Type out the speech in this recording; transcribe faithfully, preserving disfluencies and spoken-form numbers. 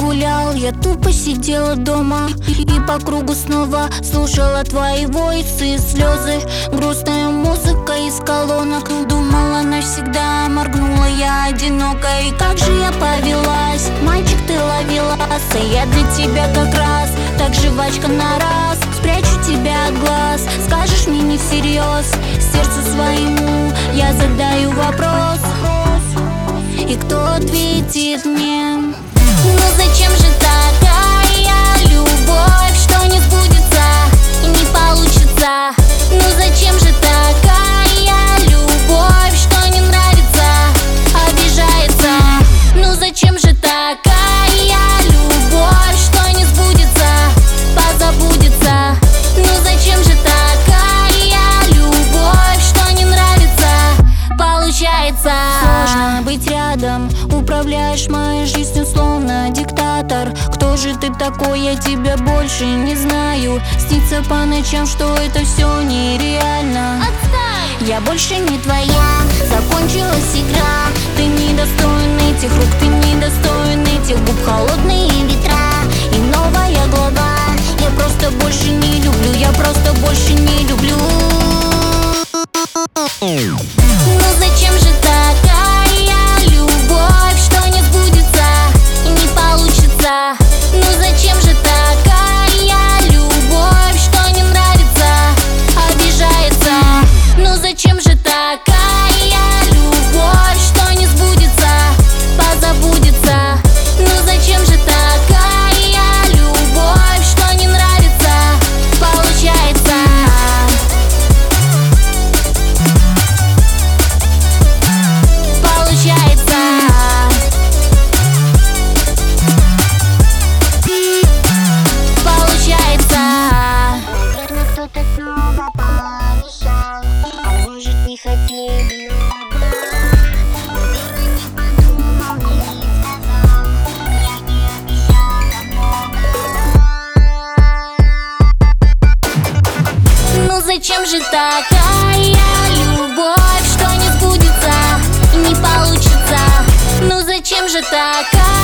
гулял, я тупо сидела дома и по кругу снова слушала твои войсы, слезы, грустная музыка из колонок. Думала навсегда, моргнула я одиноко. И как же я повелась, мальчик, ты ловелас, а я для тебя как раз так жвачка на раз. Спрячу тебя от глаз, скажешь мне не всерьез, сердцу своему я задаю вопрос, и кто ответит мне? Ну зачем же такая любовь, что не сбудется и не получится? Ну зачем же такая любовь, что не нравится, обижается? Ну зачем же такая любовь, что не сбудется, позабудется? Ну зачем же такая любовь, что не нравится, получается? Сложно быть рядом, управляешь моей жизнью словно диктатор. Кто же ты такой, я тебя больше не знаю. Снится по ночам, что это все нереально. Отстань! Я больше не твоя, закончилась игра. Ты недостоин этих рук, ты недостоин этих губ. Холодные ветра и новая глава. Я просто больше не люблю, я просто больше не люблю. Ну зачем же такая любовь, что не сбудется и не получится? Ну зачем же такая любовь, что не нравится, обижается? Ну зачем же такая любовь, что не сбудется, позабудется? Ну зачем же такая любовь, что не нравится, получается? Получается. Получается. Наверно, кто-то снова помешал, а может не хотели. Наверно, не подумал, не сказал, я не обещала много. Ну зачем же такая любовь, что не сбудется и не получится? Ну зачем же такая